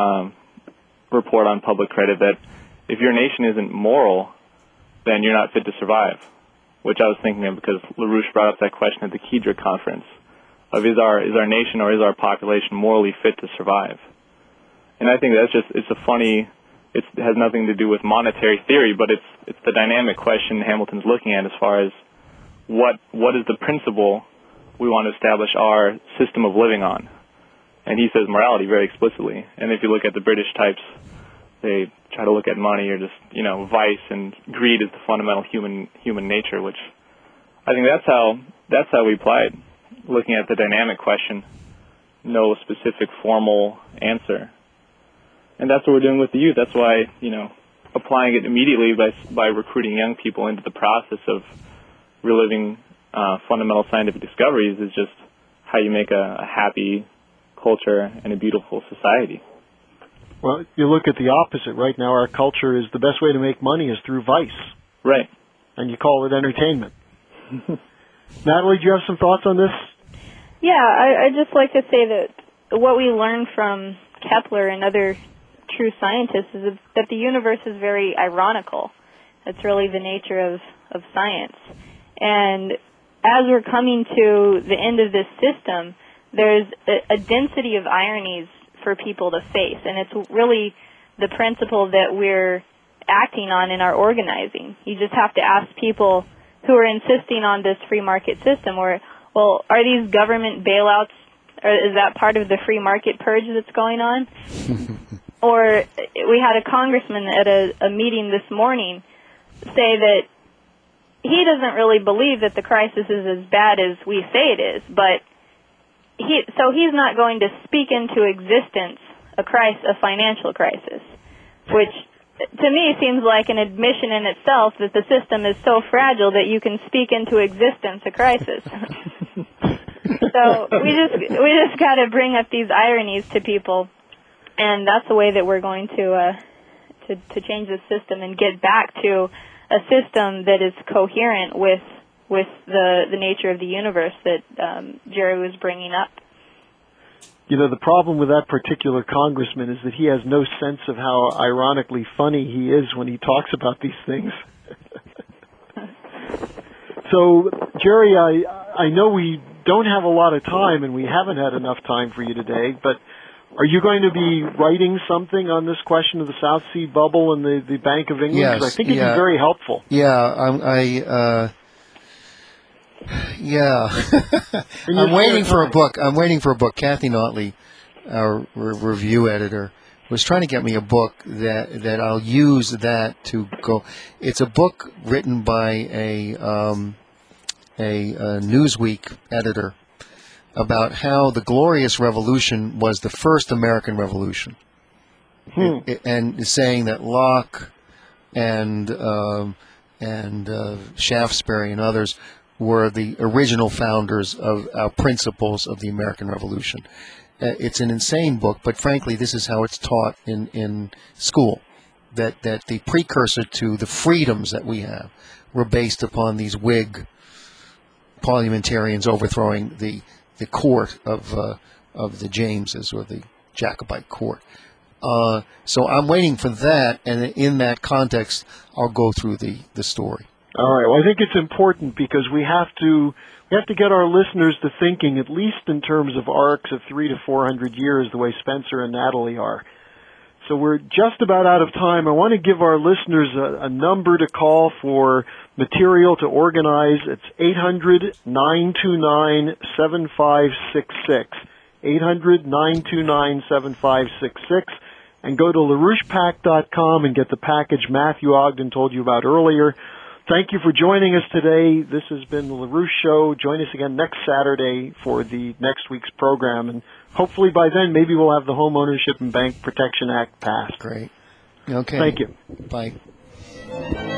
report on public credit that if your nation isn't moral, then you're not fit to survive, which I was thinking of because LaRouche brought up that question at the Kedra conference of is our nation or is our population morally fit to survive? And I think it has nothing to do with monetary theory, but it's the dynamic question Hamilton's looking at as far as what is the principle we want to establish our system of living on. And he says morality very explicitly. And if you look at the British types, they try to look at money or just, vice and greed as the fundamental human nature, which I think that's how we apply it, looking at the dynamic question, no specific formal answer. And that's what we're doing with the youth. That's why, applying it immediately by recruiting young people into the process of reliving fundamental scientific discoveries is just how you make a happy culture and a beautiful society.
Well, you look at the opposite. Right now, our culture is the best way to make money is through vice.
Right.
And you call it entertainment. Natalie, do you have some thoughts on this?
Yeah, I'd just like to say that what we learned from Kepler and other true scientists is that the universe is very ironical. That's really the nature of science. And as we're coming to the end of this system, there's a density of ironies for people to face, and it's really the principle that we're acting on in our organizing. You just have to ask people who are insisting on this free market system, or, well, are these government bailouts, or is that part of the free market purge that's going on? Or we had a congressman at a meeting this morning say that he doesn't really believe that the crisis is as bad as we say it is, but he's not going to speak into existence a financial crisis, which to me seems like an admission in itself that the system is so fragile that you can speak into existence a crisis. So we just got to bring up these ironies to people, and that's the way that we're going to change the system and get back to a system that is coherent with the nature of the universe that Jerry was bringing up.
The problem with that particular congressman is that he has no sense of how ironically funny he is when he talks about these things. So, Jerry, I know we don't have a lot of time, and we haven't had enough time for you today, but are you going to be writing something on this question of the South Sea bubble and the Bank of England?
Yes,
because I think it'd be very helpful.
Yeah, I'm waiting for a book. Kathy Notley, our review editor, was trying to get me a book that I'll use that to go. It's a book written by a Newsweek editor about how the Glorious Revolution was the first American Revolution, and saying that Locke and Shaftesbury and others were the original founders of our principles of the American Revolution. It's an insane book, but frankly, this is how it's taught in school, that the precursor to the freedoms that we have were based upon these Whig parliamentarians overthrowing the court of the Jameses, or the Jacobite court. So I'm waiting for that, and in that context, I'll go through the story.
All right. Well, I think it's important because we have to get our listeners to thinking, at least in terms of arcs of 300 to 400 years, the way Spencer and Natalie are. So we're just about out of time. I want to give our listeners a number to call for material to organize. It's 800-929-7566. 800-929-7566. And go to LaRouchePAC.com and get the package Matthew Ogden told you about earlier. Thank you for joining us today. This has been the LaRouche Show. Join us again next Saturday for the next week's program. And hopefully by then, maybe we'll have the Home Ownership and Bank Protection Act passed.
Great. Okay.
Thank you.
Bye.